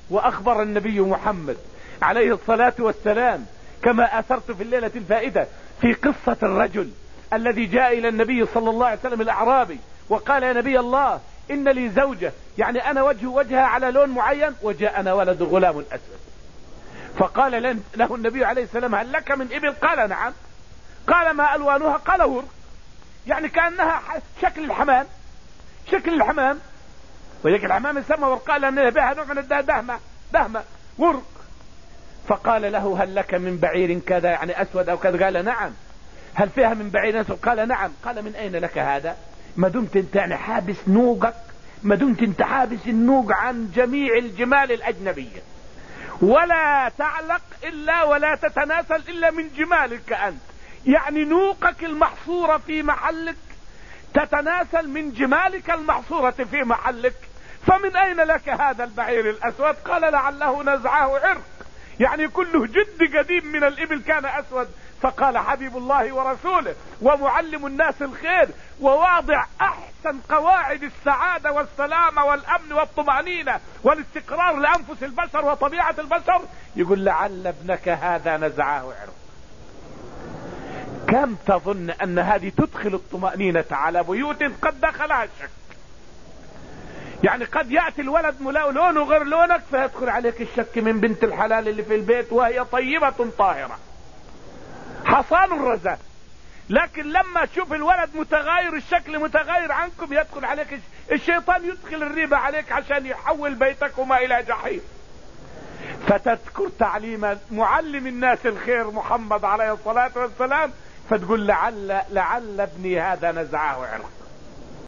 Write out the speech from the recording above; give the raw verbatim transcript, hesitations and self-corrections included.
وأخبر النبي محمد عليه الصلاة والسلام كما أثرت في الليلة الفائدة في قصة الرجل الذي جاء إلى النبي صلى الله عليه وسلم الأعرابي وقال: يا نبي الله، إن لي زوجة، يعني أنا وجه وجهها على لون معين، وجاءنا ولد غلام أسود. فقال له النبي عليه السلام: هل لك من إبل؟ قال: نعم. قال: ما ألوانها؟ قال: ورق، يعني كأنها شكل الحمام، شكل الحمام، ويجي الحمام يسمى ورق، قال لأنها بها نوع من الدهمة، دهمة ورق. فقال له: هل لك من بعير كذا، يعني أسود أو كذا؟ قال: نعم. هل فيها من بعير أسود؟ قال: نعم. قال: من أين لك هذا؟ ما دمت انت يعني حابس نوقك، ما دمت انت حابس النوق عن جميع الجمال الأجنبية، ولا تعلق إلا ولا تتناسل إلا من جمالك أنت، يعني نوقك المحصورة في محلك تتناسل من جمالك المحصورة في محلك، فمن أين لك هذا البعير الأسود؟ قال: لعله نزعه عرق، يعني كله جد قديم من الإبل كان أسود. فقال حبيب الله ورسوله ومعلم الناس الخير وواضع أحسن قواعد السعادة والسلامة والأمن والطمأنينة والاستقرار لأنفس البشر وطبيعة البشر، يقول: لعل ابنك هذا نزعه عرق. كم تظن أن هذه تدخل الطمأنينة على بيوت قد دخلها الشك؟ يعني قد يأتي الولد لونه غير لونك فيدخل عليك الشك من بنت الحلال اللي في البيت وهي طيبة طاهرة حصان الرزاق، لكن لما تشوف الولد متغير الشكل متغير عنكم يدخل عليك الشيطان، يدخل الريبة عليك عشان يحول بيتكما إلى جحيم. فتذكر تعليم معلم الناس الخير محمد عليه الصلاة والسلام فتقول: لعل لعل ابني هذا نزعه عرق.